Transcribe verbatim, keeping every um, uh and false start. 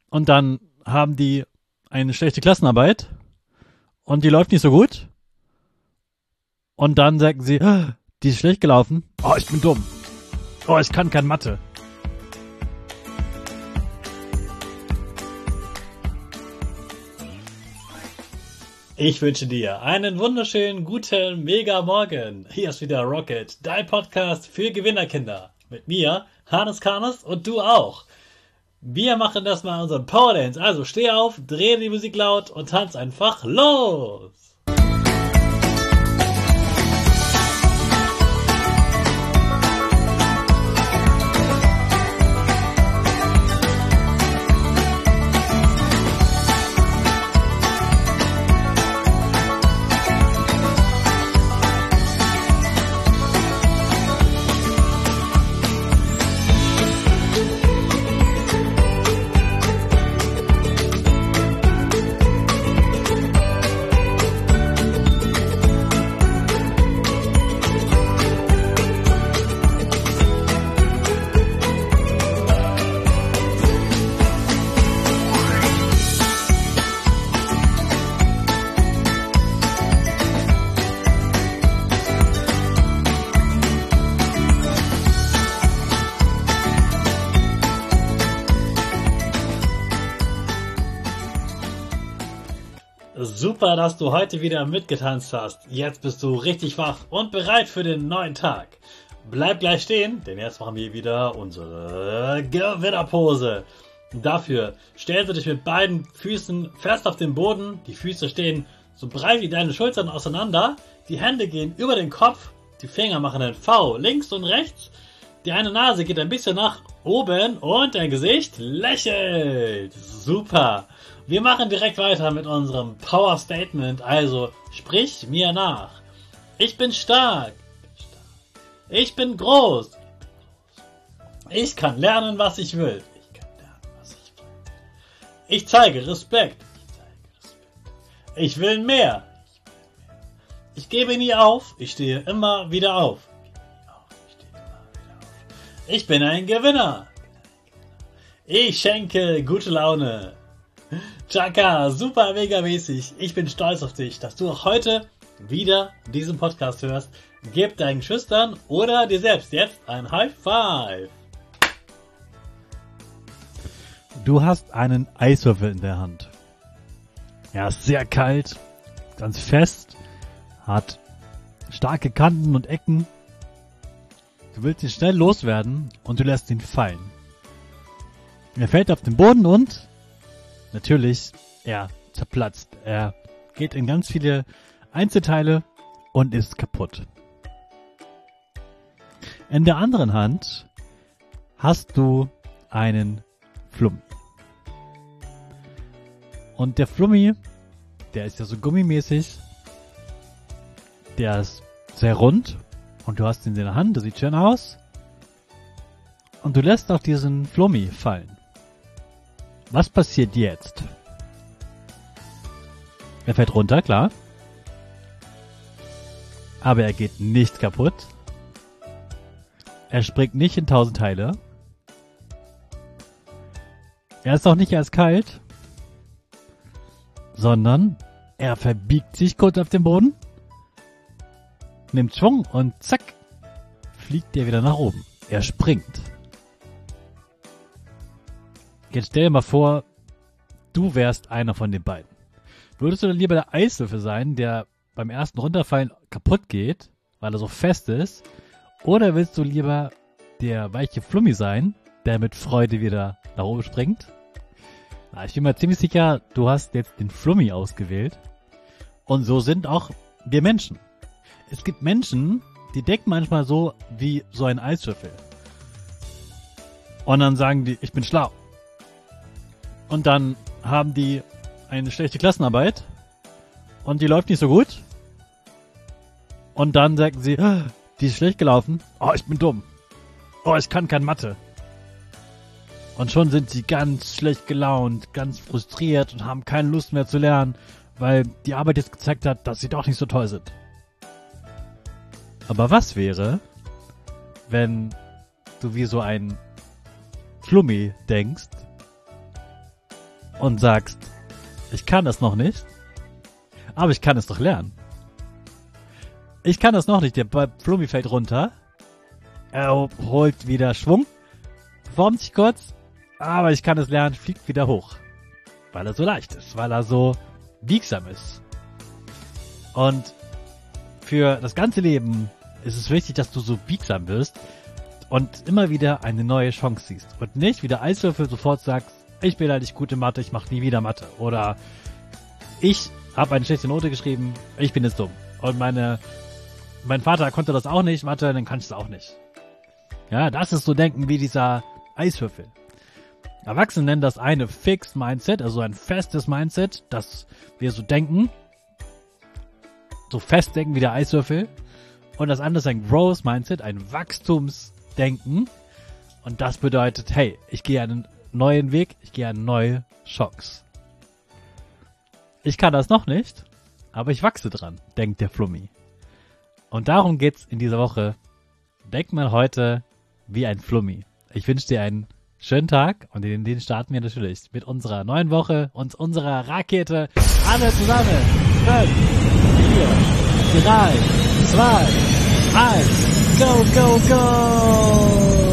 Und dann haben die eine schlechte Klassenarbeit und die läuft nicht so gut. Und dann sagen sie, "Ah, die ist schlecht gelaufen. Oh, ich bin dumm. Oh, ich kann kein Mathe." Ich wünsche dir einen wunderschönen, guten, mega Morgen. Hier ist wieder Rocket, dein Podcast für Gewinnerkinder. Mit mir, Hannes Karnes, und du auch. Wir machen das mal unseren Power Dance. Also steh auf, dreh die Musik laut und tanz einfach los. Super, dass du heute wieder mitgetanzt hast. Jetzt bist du richtig wach und bereit für den neuen Tag. Bleib gleich stehen, denn jetzt machen wir wieder unsere Gewinnerpose. Dafür stellst du dich mit beiden Füßen fest auf den Boden. Die Füße stehen so breit wie deine Schultern auseinander. Die Hände gehen über den Kopf. Die Finger machen ein V links und rechts. Die eine Nase geht ein bisschen nach oben und dein Gesicht lächelt. Super. Wir machen direkt weiter mit unserem Power Statement, also sprich mir nach. Ich bin stark. Ich bin groß. Ich kann lernen, was ich will. Ich kann lernen, was ich will. Ich zeige Respekt. Ich will mehr. Ich gebe nie auf. Ich stehe immer wieder auf. Ich bin ein Gewinner. Ich schenke gute Laune. Chaka, super mega mäßig. Ich bin stolz auf dich, dass du auch heute wieder diesen Podcast hörst. Gib deinen Schüchtern oder dir selbst jetzt ein High Five. Du hast einen Eiswürfel in der Hand. Er ist sehr kalt, ganz fest, hat starke Kanten und Ecken. Du willst ihn schnell loswerden und du lässt ihn fallen. Er fällt auf den Boden und natürlich, er zerplatzt. Er geht in ganz viele Einzelteile und ist kaputt. In der anderen Hand hast du einen Flummi. Und der Flummi, der ist ja so gummimäßig. Der ist sehr rund und du hast ihn in der Hand, der sieht schön aus. Und du lässt auch diesen Flummi fallen. Was passiert jetzt? Er fällt runter, klar. Aber er geht nicht kaputt. Er springt nicht in tausend Teile. Er ist auch nicht erst kalt, sondern er verbiegt sich kurz auf dem Boden, nimmt Schwung und zack, fliegt er wieder nach oben. Er springt. Jetzt stell dir mal vor, du wärst einer von den beiden. Würdest du dann lieber der Eiswürfel sein, der beim ersten Runterfallen kaputt geht, weil er so fest ist? Oder willst du lieber der weiche Flummi sein, der mit Freude wieder nach oben springt? Na, ich bin mir ziemlich sicher, du hast jetzt den Flummi ausgewählt. Und so sind auch wir Menschen. Es gibt Menschen, die denken manchmal so wie so ein Eiswürfel. Und dann sagen die, ich bin schlau. Und dann haben die eine schlechte Klassenarbeit und die läuft nicht so gut. Und dann sagen sie, ah, die ist schlecht gelaufen. Oh, ich bin dumm. Oh, ich kann kein Mathe. Und schon sind sie ganz schlecht gelaunt, ganz frustriert und haben keine Lust mehr zu lernen, weil die Arbeit jetzt gezeigt hat, dass sie doch nicht so toll sind. Aber was wäre, wenn du wie so ein Flummi denkst und sagst, ich kann das noch nicht, aber ich kann es doch lernen. Ich kann das noch nicht, der Flummi fällt runter, er holt wieder Schwung, formt sich kurz, aber ich kann es lernen, fliegt wieder hoch. Weil er so leicht ist, weil er so biegsam ist. Und für das ganze Leben ist es wichtig, dass du so biegsam wirst und immer wieder eine neue Chance siehst. Und nicht wie der Eiswürfel sofort sagst, ich bin halt nicht gut in Mathe, ich mache nie wieder Mathe. Oder ich habe eine schlechte Note geschrieben, ich bin jetzt dumm. Und meine, mein Vater konnte das auch nicht, Mathe, dann kann ich es auch nicht. Ja, das ist so Denken wie dieser Eiswürfel. Erwachsene nennen das eine Fixed Mindset, also ein festes Mindset, dass wir so denken, so fest denken wie der Eiswürfel. Und das andere ist ein Growth Mindset, ein Wachstumsdenken. Und das bedeutet, hey, ich gehe einen neuen Weg, ich gehe eine neue Chance. Ich kann das noch nicht, aber ich wachse dran, denkt der Flummi. Und darum geht's in dieser Woche. Denk mal heute wie ein Flummi. Ich wünsche dir einen schönen Tag und in den starten wir natürlich mit unserer neuen Woche und unserer Rakete. Alle zusammen. fünf, vier, drei, zwei, eins. Go, go, go!